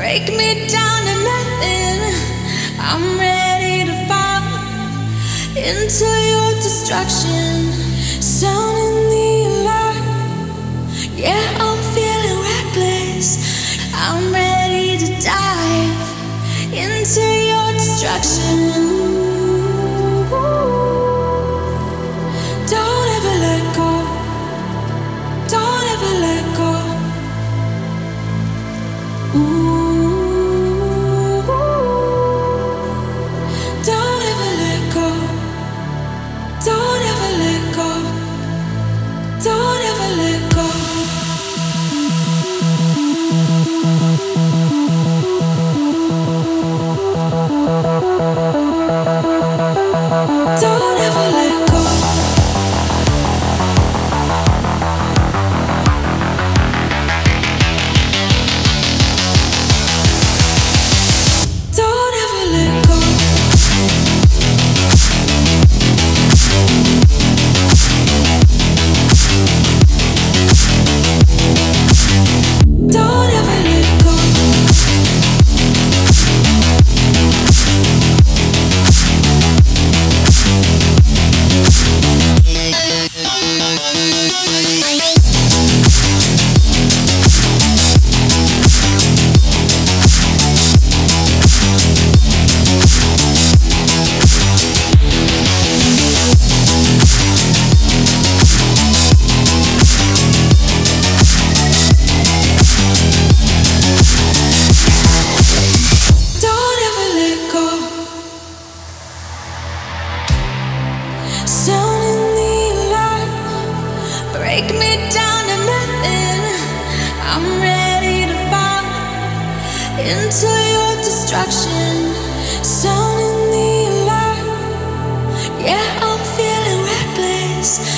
break me down to nothing. I'm ready to fall into your destruction. Sounding the alarm. Yeah, I'm feeling reckless. I'm ready to dive into your destruction. Don't ever let go. Don't ever let go. Ooh, don't ever let go. Don't ever let go. Don't ever let go. Don't ever let go. Don't ever let go. Don't ever let go. Don't ever let go. Sounding the alarm. Break me down to nothing. I'm ready to fall into your destruction. Sounding the alarm. Yeah, I'm feeling reckless.